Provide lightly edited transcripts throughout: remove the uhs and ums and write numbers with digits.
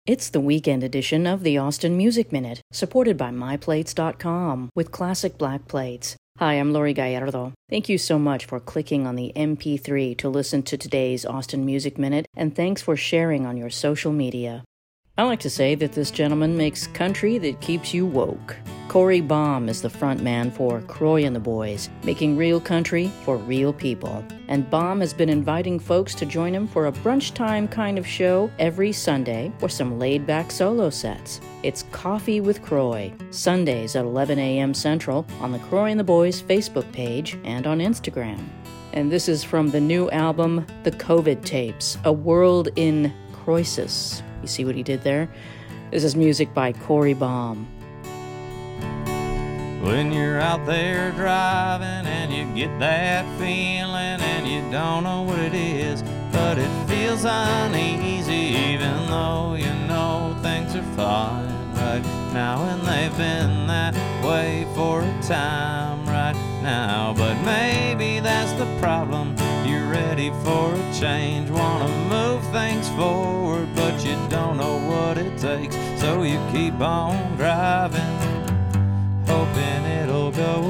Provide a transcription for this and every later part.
It's the weekend edition of the Austin Music Minute, supported by MyPlates.com with classic black plates. Hi, I'm Lori Gallardo. Thank you so much for clicking on the MP3 to listen to today's Austin Music Minute, and thanks for sharing on your social media. I like to say that this gentleman makes country that keeps you woke. Corey Baum is the front man for Croy and the Boys, making real country for real people. And Baum has been inviting folks to join him for a brunch time kind of show every Sunday or some laid-back solo sets. It's Coffee with Croy, Sundays at 11 a.m. Central on the Croy and the Boys Facebook page and on Instagram. And this is from the new album, The COVID Tapes, A World in Croesus. You see what he did there? This is music by Corey Baum. When you're out there driving and you get that feeling and you don't know what it is, but it feels uneasy even though you know things are fine right now, and they've been that way for a time right now. But maybe that's the problem, you're ready for a change, wanna move things forward, but you don't know what it takes, so you keep on driving, hoping it'll go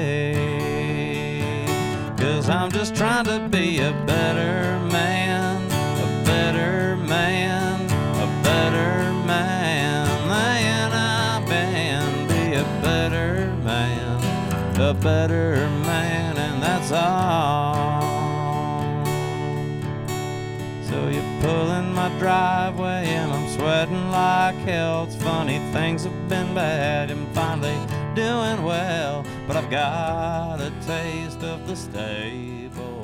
away. 'Cause I'm just trying to be a better man, a better man, a better man than I've been. Be a better man, and that's all. So you're pulling my driveway and I'm sweating like hell. It's funny, things have been bad and finally doing well, but I've got a taste of the stable.